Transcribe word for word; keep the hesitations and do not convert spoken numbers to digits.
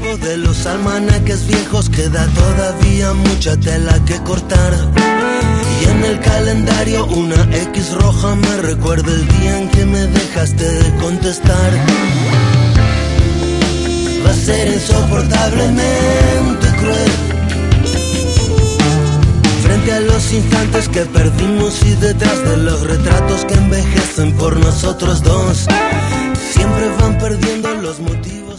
espejo de los almanaques viejos queda todavía mucha tela que cortar. Y en el calendario una X roja me recuerda el día en que me dejaste de contestar. Va a ser insoportablemente cruel frente a los instantes que perdimos y detrás de los retratos que envejecen por nosotros dos. Siempre van perdiendo los motivos.